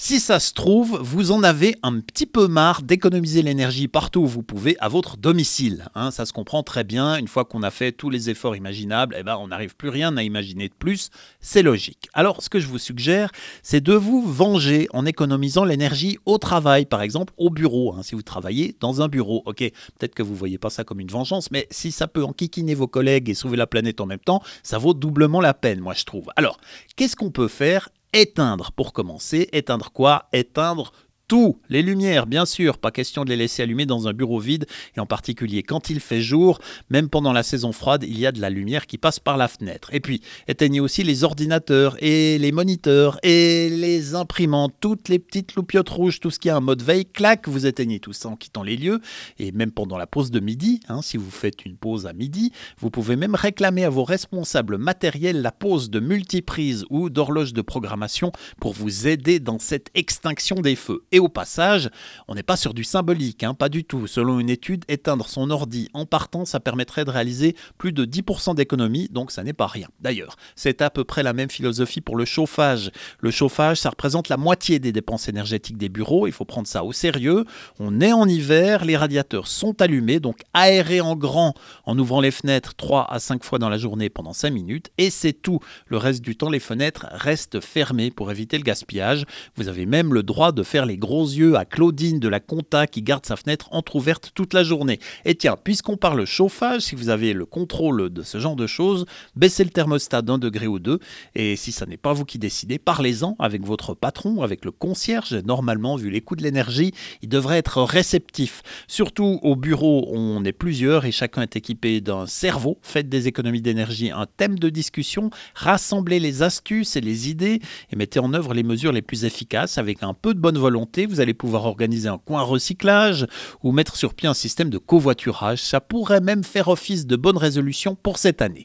Si ça se trouve, vous en avez un petit peu marre d'économiser l'énergie partout où vous pouvez à votre domicile. Ça se comprend très bien, une fois qu'on a fait tous les efforts imaginables, on n'arrive plus rien à imaginer de plus, c'est logique. Alors ce que je vous suggère, c'est de vous venger en économisant l'énergie au travail, par exemple au bureau, si vous travaillez dans un bureau. Ok, peut-être que vous ne voyez pas ça comme une vengeance, mais si ça peut enquiquiner vos collègues et sauver la planète en même temps, ça vaut doublement la peine, moi je trouve. Alors, qu'est-ce qu'on peut faire ? Éteindre pour commencer. Éteindre quoi ? Éteindre tout, les lumières, bien sûr, pas question de les laisser allumer dans un bureau vide, et en particulier quand il fait jour, même pendant la saison froide, il y a de la lumière qui passe par la fenêtre. Et puis, éteignez aussi les ordinateurs, et les moniteurs, et les imprimantes, toutes les petites loupiottes rouges, tout ce qui a un mode veille, clac, vous éteignez tout ça en quittant les lieux, et même pendant la pause de midi, si vous faites une pause à midi, vous pouvez même réclamer à vos responsables matériels la pause de multiprise ou d'horloge de programmation pour vous aider dans cette extinction des feux. Et au passage, on n'est pas sur du symbolique, pas du tout. Selon une étude, éteindre son ordi en partant, ça permettrait de réaliser plus de 10% d'économie, donc ça n'est pas rien. D'ailleurs, c'est à peu près la même philosophie pour le chauffage. Le chauffage, ça représente la moitié des dépenses énergétiques des bureaux, il faut prendre ça au sérieux. On est en hiver, les radiateurs sont allumés, donc aérez en grand en ouvrant les fenêtres 3 à 5 fois dans la journée pendant 5 minutes, et c'est tout. Le reste du temps, les fenêtres restent fermées pour éviter le gaspillage. Vous avez même le droit de faire les gros yeux à Claudine de la compta qui garde sa fenêtre entrouverte toute la journée. Et tiens, puisqu'on parle chauffage, si vous avez le contrôle de ce genre de choses, baissez le thermostat d'1 degré ou 2, et si ça n'est pas vous qui décidez, parlez-en avec votre patron, avec le concierge. Normalement, vu les coûts de l'énergie, il devrait être réceptif. Surtout au bureau, on est plusieurs et chacun est équipé d'un cerveau. Faites des économies d'énergie un thème de discussion, rassemblez les astuces et les idées et mettez en œuvre les mesures les plus efficaces avec un peu de bonne volonté. Vous allez pouvoir organiser un coin recyclage ou mettre sur pied un système de covoiturage. Ça pourrait même faire office de bonne résolution pour cette année.